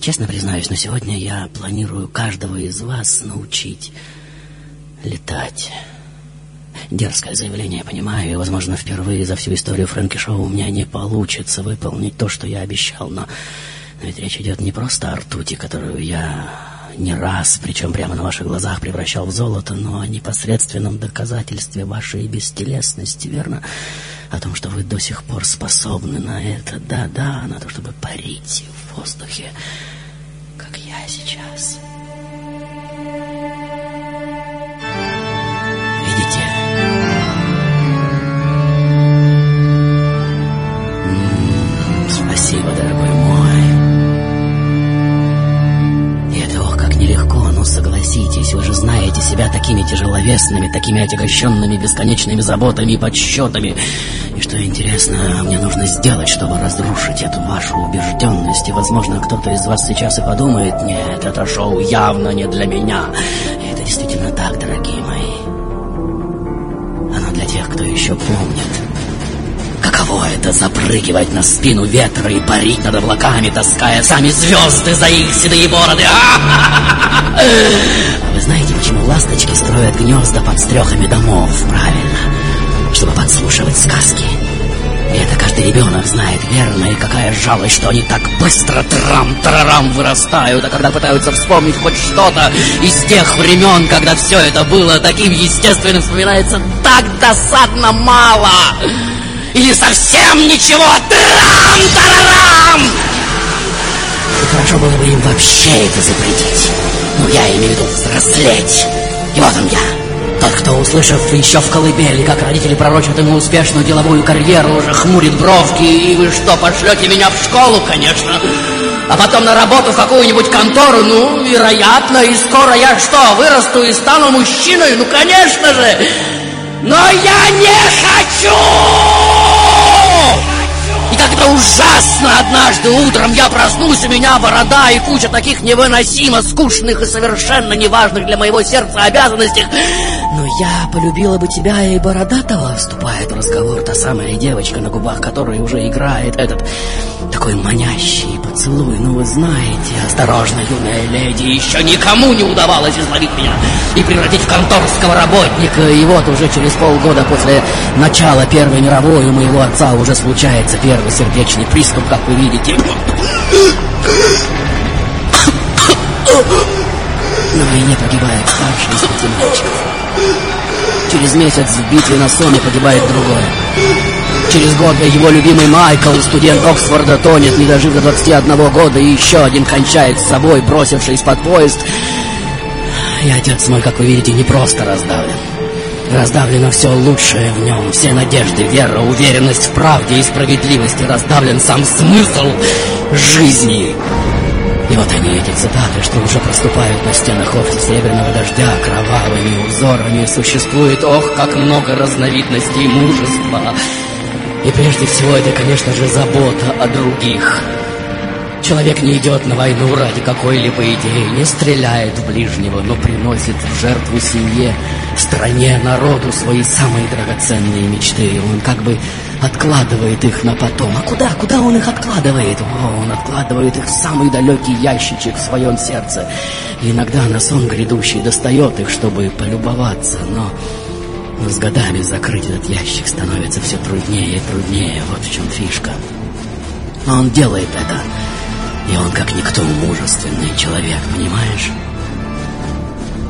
Честно признаюсь, но сегодня я планирую каждого из вас научить летать. Дерзкое заявление, я понимаю, и, возможно, впервые за всю историю Фрэнки Шоу у меня не получится выполнить то, что я обещал, но ведь речь идет не просто о ртути, которую я не раз, причем прямо на ваших глазах, превращал в золото, но о непосредственном доказательстве вашей бестелесности, верно? О том, что вы до сих пор способны на это, да, на то, чтобы парить в воздухе, как я сейчас. Видите? Спасибо, дорогой мой. И это, ох, как нелегко, но согласитесь, вы же знаете себя такими тяжеловесными, такими отягощенными бесконечными заботами и подсчетами. И что интересно, мне нужно сделать, чтобы разрушить эту вашу убежденность. И, возможно, кто-то из вас сейчас и подумает: нет, это шоу явно не для меня. И это действительно так, дорогие мои. Оно для тех, кто еще помнит, каково это — запрыгивать на спину ветра и парить над облаками, таская сами звезды за их седые бороды. А вы знаете, почему ласточки строят гнезда под стрехами домов? Правильно, чтобы подслушивать сказки. И это каждый ребенок знает, верно. И какая жалость, что они так быстро трам-тарарам вырастают. А когда пытаются вспомнить хоть что-то из тех времен, когда все это было таким естественным, вспоминается так досадно мало. Или совсем ничего. Трам-тарарам! И хорошо было бы им вообще это запретить. Ну, я имею в виду взрослеть. И вот он я. Тот, кто, услышав еще в колыбели, как родители пророчат ему успешную деловую карьеру, уже хмурит бровки. И вы что, пошлете меня в школу? Конечно. А потом на работу в какую-нибудь контору? Ну, вероятно. И скоро я что, вырасту и стану мужчиной? Ну, конечно же. Но я не хочу! И как-то ужасно однажды утром я проснулся, у меня борода и куча таких невыносимо скучных и совершенно неважных для моего сердца обязанностей. Но я полюбила бы тебя, и бородатого, вступает в разговор та самая девочка, на губах которой уже играет этот такой манящий поцелуй. Ну, вы знаете, осторожно, юная леди, еще никому не удавалось изловить меня и превратить в конторского работника. И вот уже через полгода после начала Первой мировой у моего отца уже случается первый сердечный приступ, как вы видите. На войне погибает старший из 5 мальчиков. Через месяц в битве на Соме погибает другой. Через год его любимый Майкл, студент Оксфорда, тонет, не дожив до 21 года, и еще один кончает с собой, бросившись под поезд. И отец мой, как вы видите, не просто раздавлен. Раздавлено все лучшее в нем, все надежды, вера, уверенность в правде и справедливости. Раздавлен сам смысл жизни. И вот они, эти цитаты, что уже проступают на стенах офиса Серебряного дождя кровавыми узорами. Существует, ох, как много разновидностей мужества. И прежде всего это, конечно же, забота о других. Человек не идет на войну ради какой-либо идеи, не стреляет в ближнего, но приносит в жертву семье, стране, народу свои самые драгоценные мечты. Он как бы откладывает их на потом. А куда он их откладывает? Он откладывает их в самый далекий ящичек в своем сердце. И иногда на сон грядущий достает их, чтобы полюбоваться, но с годами закрыть этот ящик становится все труднее и труднее. Вот в чем фишка. Но он делает это. И он как никто мужественный человек, понимаешь?